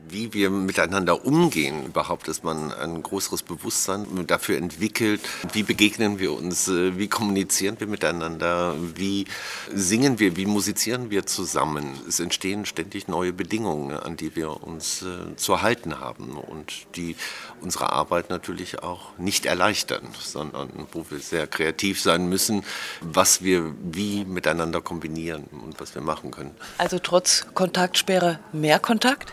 wie wir miteinander umgehen überhaupt, dass man ein größeres Bewusstsein dafür entwickelt, wie begegnen wir uns, wie kommunizieren wir miteinander, wie singen wir, wie musizieren wir zusammen. Es entstehen ständig neue Bedingungen, an die wir uns zu halten haben und die unsere Arbeit natürlich auch nicht erleichtern, sondern wo wir sehr kreativ sein müssen, was wir wie miteinander kombinieren und was wir machen können. Also trotz Kontaktsperre mehr Kontakt?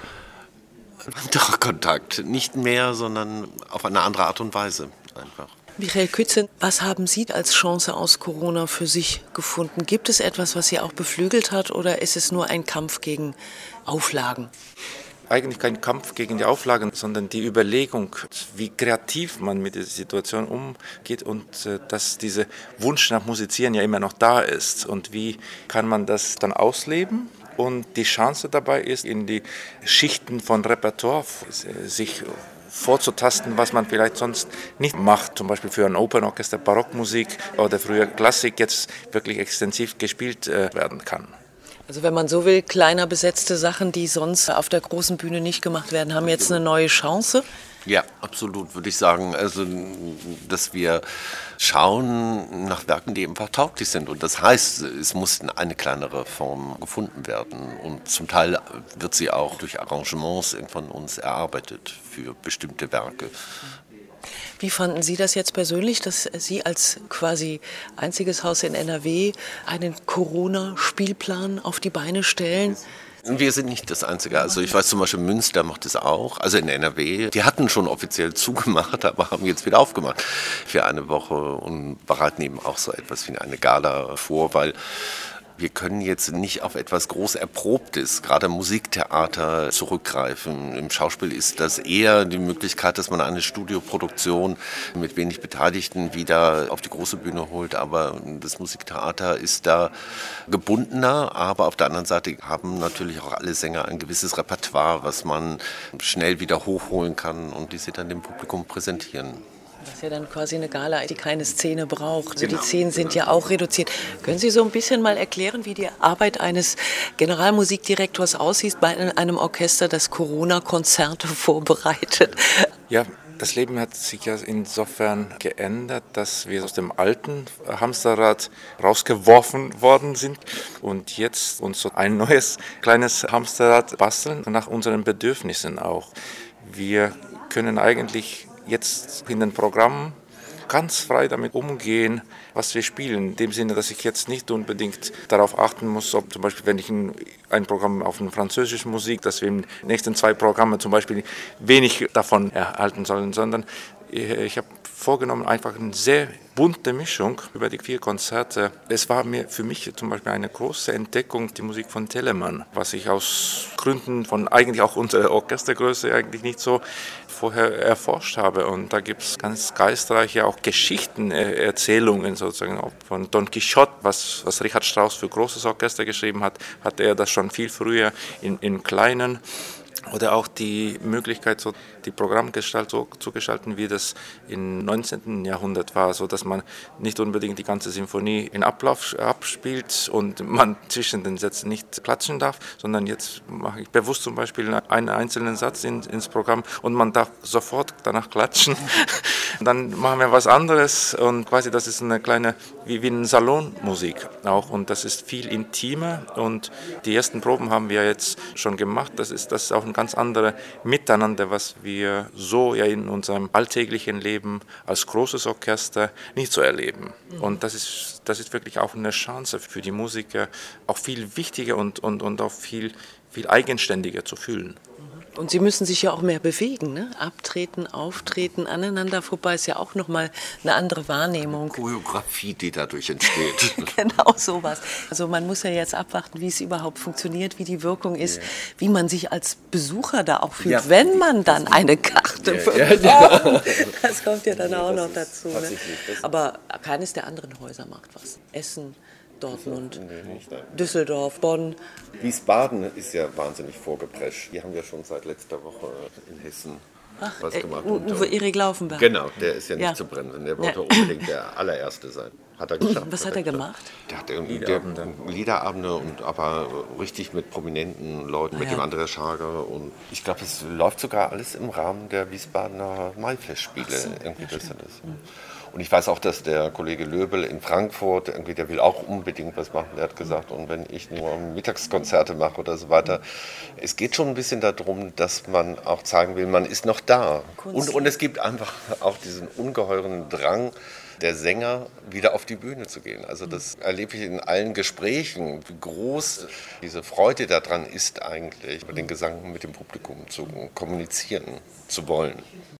Anderer Kontakt, nicht mehr, sondern auf eine andere Art und Weise einfach. Michael Kützen, was haben Sie als Chance aus Corona für sich gefunden? Gibt es etwas, was Sie auch beflügelt hat, oder ist es nur ein Kampf gegen Auflagen? Eigentlich kein Kampf gegen die Auflagen, sondern die Überlegung, wie kreativ man mit der Situation umgeht und dass dieser Wunsch nach Musizieren ja immer noch da ist. Und wie kann man das dann ausleben? Und die Chance dabei ist, in die Schichten von Repertoire sich vorzutasten, was man vielleicht sonst nicht macht. Zum Beispiel für ein Opernorchester Barockmusik oder früher Klassik jetzt wirklich extensiv gespielt werden kann. Also wenn man so will, kleiner besetzte Sachen, die sonst auf der großen Bühne nicht gemacht werden, haben jetzt eine neue Chance? Ja, absolut, würde ich sagen. Also, dass wir schauen nach Werken, die einfach tauglich sind. Und das heißt, es muss in eine kleinere Form gefunden werden. Und zum Teil wird sie auch durch Arrangements von uns erarbeitet für bestimmte Werke. Wie fanden Sie das jetzt persönlich, dass Sie als quasi einziges Haus in NRW einen Corona-Spielplan auf die Beine stellen? Wir sind nicht das Einzige. Also ich weiß zum Beispiel, Münster macht es auch, also in NRW. Die hatten schon offiziell zugemacht, aber haben jetzt wieder aufgemacht für eine Woche und bereiten eben auch so etwas wie eine Gala vor, weil wir können jetzt nicht auf etwas groß Erprobtes, gerade Musiktheater, zurückgreifen. Im Schauspiel ist das eher die Möglichkeit, dass man eine Studioproduktion mit wenig Beteiligten wieder auf die große Bühne holt. Aber das Musiktheater ist da gebundener. Aber auf der anderen Seite haben natürlich auch alle Sänger ein gewisses Repertoire, was man schnell wieder hochholen kann und die sie dann dem Publikum präsentieren. Das ist ja dann quasi eine Gala, die keine Szene braucht. Also die Szenen sind ja auch reduziert. Können Sie so ein bisschen mal erklären, wie die Arbeit eines Generalmusikdirektors aussieht bei einem Orchester, das Corona-Konzerte vorbereitet? Ja, das Leben hat sich ja insofern geändert, dass wir aus dem alten Hamsterrad rausgeworfen worden sind und jetzt uns so ein neues kleines Hamsterrad basteln, nach unseren Bedürfnissen auch. Wir können eigentlich jetzt in den Programmen ganz frei damit umgehen, was wir spielen. In dem Sinne, dass ich jetzt nicht unbedingt darauf achten muss, ob zum Beispiel, wenn ich ein Programm auf eine französische Musik, dass wir in den nächsten 2 Programmen zum Beispiel wenig davon erhalten sollen, sondern ich habe vorgenommen, einfach eine sehr bunte Mischung über die 4 Konzerte. Es war für mich zum Beispiel eine große Entdeckung, die Musik von Telemann, was ich aus Gründen von eigentlich auch unserer Orchestergröße eigentlich nicht so vorher erforscht habe. Und da gibt es ganz geistreiche auch Geschichten, Erzählungen sozusagen auch von Don Quixote, was Richard Strauss für großes Orchester geschrieben hat, hat er das schon viel früher in kleinen. Oder auch die Möglichkeit, so die Programmgestalt so zu gestalten, wie das im 19. Jahrhundert war, so dass man nicht unbedingt die ganze Symphonie in Ablauf abspielt und man zwischen den Sätzen nicht klatschen darf, sondern jetzt mache ich bewusst zum Beispiel einen einzelnen Satz ins Programm und man darf sofort danach klatschen. Dann machen wir was anderes und quasi das ist eine kleine, wie eine Salonmusik auch und das ist viel intimer und die ersten Proben haben wir jetzt schon gemacht. Das ist auch ein ganz anderes Miteinander, was wir so ja in unserem alltäglichen Leben als großes Orchester nicht so erleben. Und das ist wirklich auch eine Chance für die Musiker, auch viel wichtiger und auch viel eigenständiger zu fühlen. Und Sie müssen sich ja auch mehr bewegen, ne? Abtreten, auftreten, aneinander vorbei ist ja auch nochmal eine andere Wahrnehmung. Choreografie, die dadurch entsteht. Genau sowas. Also man muss ja jetzt abwarten, wie es überhaupt funktioniert, wie die Wirkung ist, wie man sich als Besucher da auch fühlt, wenn man dann eine Karte bekommt. Das kommt ja dann auch noch dazu. Ne? Aber keines der anderen Häuser macht was. Essen, Dortmund, Düsseldorf, Bonn. Wiesbaden ist ja wahnsinnig vorgeprescht. Die haben ja schon seit letzter Woche in Hessen was gemacht. Uwe Erik Laufenberg. Genau, der ist ja nicht zu bremsen. Der wollte unbedingt der allererste sein. Hat er geschafft. Was hat er gemacht? Der hat irgendwie Liederabende und aber richtig mit prominenten Leuten, mit dem Andreas Schager. Und ich glaube, es läuft sogar alles im Rahmen der Wiesbadener Maifestspiele. Irgendwie das alles. Und ich weiß auch, dass der Kollege Löbel in Frankfurt, irgendwie, der will auch unbedingt was machen. Der hat gesagt, und wenn ich nur Mittagskonzerte mache oder so weiter. Es geht schon ein bisschen darum, dass man auch zeigen will, man ist noch da. Und es gibt einfach auch diesen ungeheuren Drang der Sänger, wieder auf die Bühne zu gehen. Also das erlebe ich in allen Gesprächen, wie groß diese Freude daran ist eigentlich, über den Gesang mit dem Publikum zu kommunizieren zu wollen.